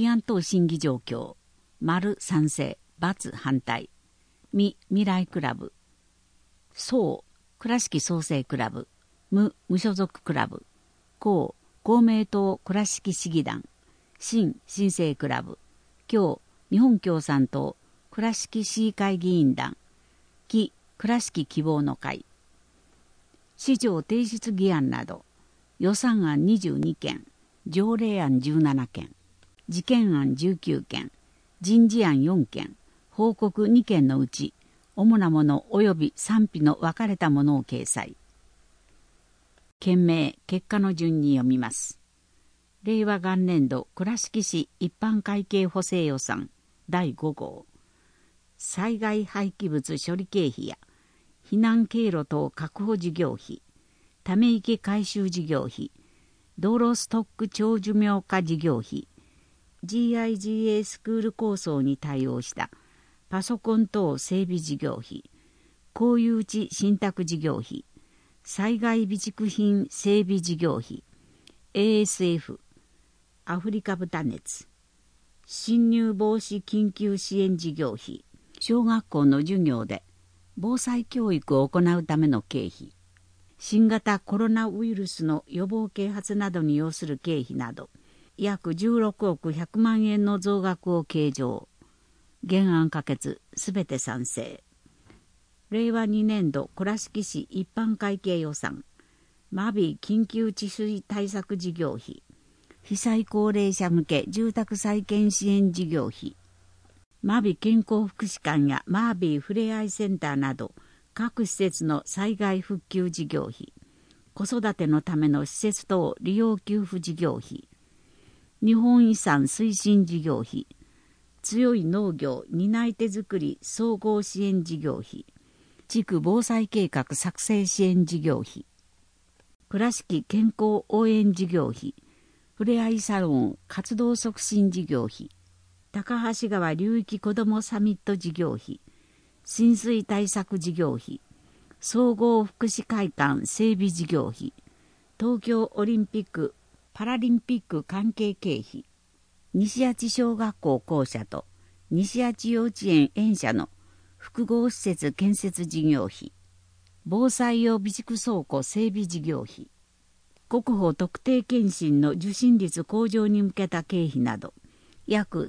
議案等審議状況。丸賛成、×反対。未来クラブ。総倉敷創生クラブ。無所属クラブ。公明党倉敷市議団。新生クラブ。共日本共産党倉敷市議会議員団。木倉敷希望の会。市長提出議案など予算案22件、条例案17件、事件案19件、人事案4件、報告2件のうち主なもの及び賛否の分かれたものを掲載。件名、結果の順に読みます。令和元年度倉敷市一般会計補正予算第5号。災害廃棄物処理経費や避難経路等確保事業費、ため池改修事業費、道路ストック長寿命化事業費、GIGA スクール構想に対応したパソコン等整備事業費、公有地信託事業費、災害備蓄品整備事業費、ASF、アフリカ豚熱、侵入防止緊急支援事業費、小学校の授業で防災教育を行うための経費、新型コロナウイルスの予防啓発などに要する経費など、約16億100万円の増額を計上。原案可決、すべて賛成。令和2年度倉敷市一般会計予算、マビ緊急治水対策事業費、被災高齢者向け住宅再建支援事業費、マビ健康福祉館やマービーふれあいセンターなど各施設の災害復旧事業費、子育てのための施設等利用給付事業費、日本遺産推進事業費、強い農業担い手づくり総合支援事業費、地区防災計画作成支援事業費、倉敷健康応援事業費、ふれあいサロン活動促進事業費、高橋川流域子どもサミット事業費、浸水対策事業費、総合福祉会館整備事業費、東京オリンピック・パラリンピック関係経費、西八小学校校舎と西八幼稚園園舎の複合施設建設事業費、防災用備蓄倉庫整備事業費、国保特定健診の受診率向上に向けた経費など、約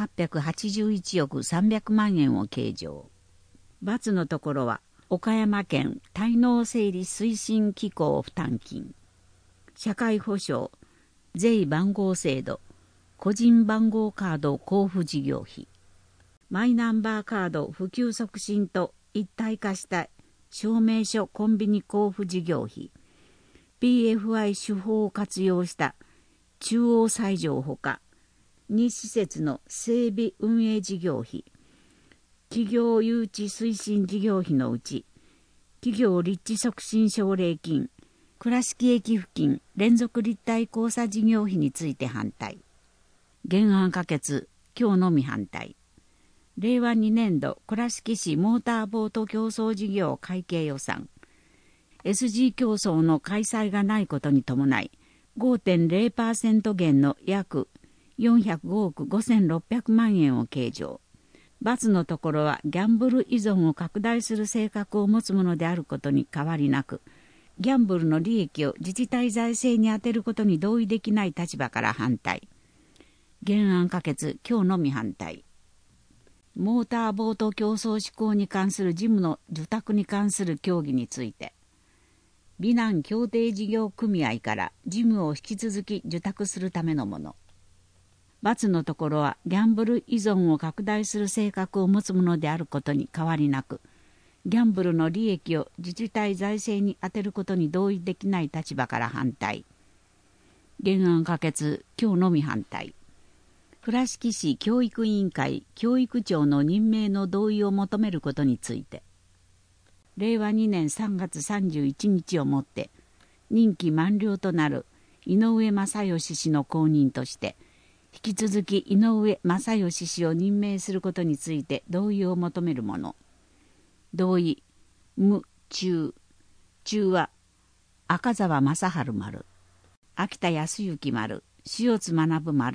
1881億300万円を計上。×のところは、岡山県滞納整理推進機構負担金、社会保障、税番号制度、個人番号カード交付事業費、マイナンバーカード普及促進と一体化した証明書コンビニ交付事業費、PFI 手法を活用した中央斎場ほか、2施設の整備運営事業費、企業誘致推進事業費のうち、企業立地促進奨励金、倉敷駅付近連続立体交差事業費について反対。原案可決、今日のみ反対。令和2年度倉敷市モーターボート競争事業会計予算、SG 競争の開催がないことに伴い、5.0% 減の約405億5600万円を計上。×のところはギャンブル依存を拡大する性格を持つものであることに変わりなく、ギャンブルの利益を自治体財政に充てることに同意できない立場から反対。原案可決、今日のみ反対。モーターボート競争施行に関する事務の受託に関する協議について、美南協定事業組合から事務を引き続き受託するためのもの。×のところはギャンブル依存を拡大する性格を持つものであることに変わりなく、ギャンブルの利益を自治体財政に充てることに同意できない立場から反対。原案可決、今日のみ反対。倉敷市教育委員会教育長の任命の同意を求めることについて、令和2年3月31日をもって任期満了となる井上正義氏の後任として、引き続き井上正義氏を任命することについて同意を求めるもの。同意、無、中は赤澤正治丸、秋田康之丸、塩津学丸、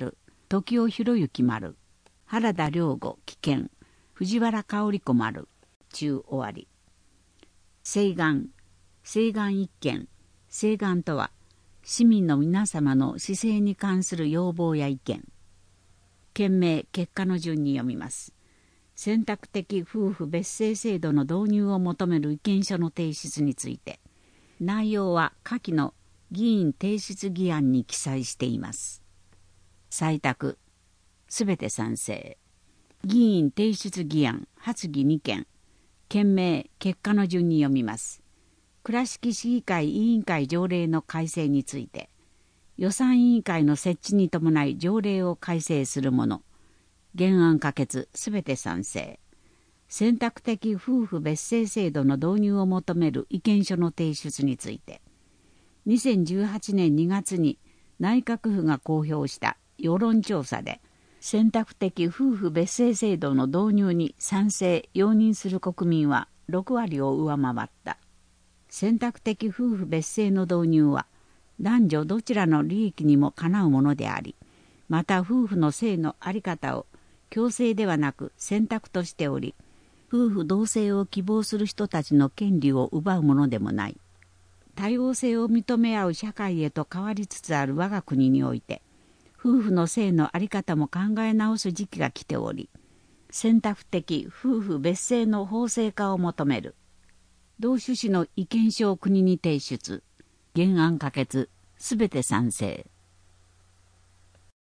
時尾博之丸、原田良吾棄権、藤原香織子丸、中終わり。請願。請願一件。請願とは、市民の皆様の市政に関する要望や意見。件名、結果の順に読みます。選択的夫婦別姓制度の導入を求める意見書の提出について、内容は下記の議員提出議案に記載しています。採択。すべて賛成。議員提出議案、発議2件。件名、結果の順に読みます。倉敷市議会委員会条例の改正について、予算委員会の設置に伴い条例を改正するもの。原案可決、すべて賛成。選択的夫婦別姓制度の導入を求める意見書の提出について、2018年2月に内閣府が公表した世論調査で、選択的夫婦別姓制度の導入に賛成・容認する国民は6割を上回った。選択的夫婦別姓の導入は、男女どちらの利益にもかなうものであり、また夫婦の性の在り方を強制ではなく選択としており、夫婦同姓を希望する人たちの権利を奪うものでもない。多様性を認め合う社会へと変わりつつある我が国において、夫婦の性の在り方も考え直す時期が来ており、選択的夫婦別姓の法制化を求める。同趣旨の意見書を国に提出。原案可決。すべて賛成。